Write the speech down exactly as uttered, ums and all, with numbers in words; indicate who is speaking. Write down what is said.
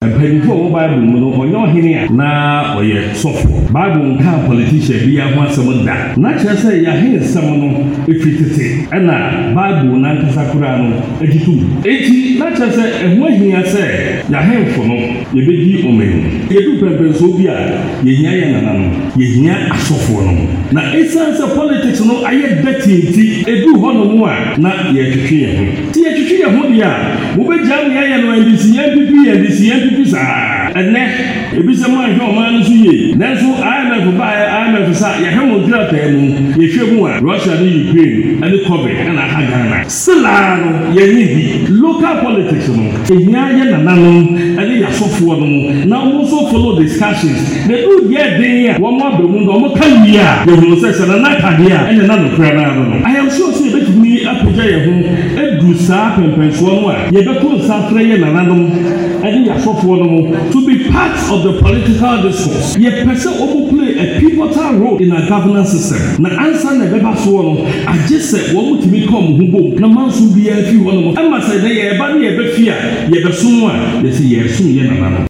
Speaker 1: mpanimfo wo Bible mu no onyo hene a na oye sofo Bible nka politician bi ya ho asem da na kyerɛ sɛ ya hen sam no efitete ɛna Bible na nkasa kura no egitu eti na kyerɛ sɛ ɛho ahia sɛ ya henfo no yebedi omenu yedu pempenso bi a yehia yɛ nana no yehia asofo no na esan sɛ politics no ayɛ datinti edu hɔ no mu a na yɛtwetwe yɛ ho ti yɛtwetwe yɛ ho dia wo begya me yɛ no N D C N P P N D C N P P saa ɛnɛ ebi sɛ mo ahwɛ ɔman no so yie nanso I M F ba I M F sa yɛhwɛ mo nkrataa mu yɛhwɛ mu a Russia ne Ukraine ɛne COVID ɛna ha Ghana sila no yɛnye bi local politics no ehia yɛ nananom ɛne yɛasɔfoɔ no mu na wɔn nso follow discussions na do yɛ den a wɔn abamu na wɔn ka wie a yɛhunu sɛ sɛ nana kadeɛ a ɛne nana kura na no I am sure sɛ yɛbɛtumi apagya yɛn ho edu saa pɛmpɛnsoɔ no a yɛbɛkɔ nsa frɛ yɛ nananom ɛne yɛasɔfoɔ no mu to be part of the political discourse yɛpɛ sɛ wɔn play a pivotal role in our governance system na ansa na ɛbɛba soɔ no agye sɛ wɔn mutumi kɔ wɔn ho bom na manso biara fi hɔ no ɛma sɛ ɛyɛ ɛba ne yɛbɛfi a yɛbɛsom a yɛsɛ yɛsom yɛ nananom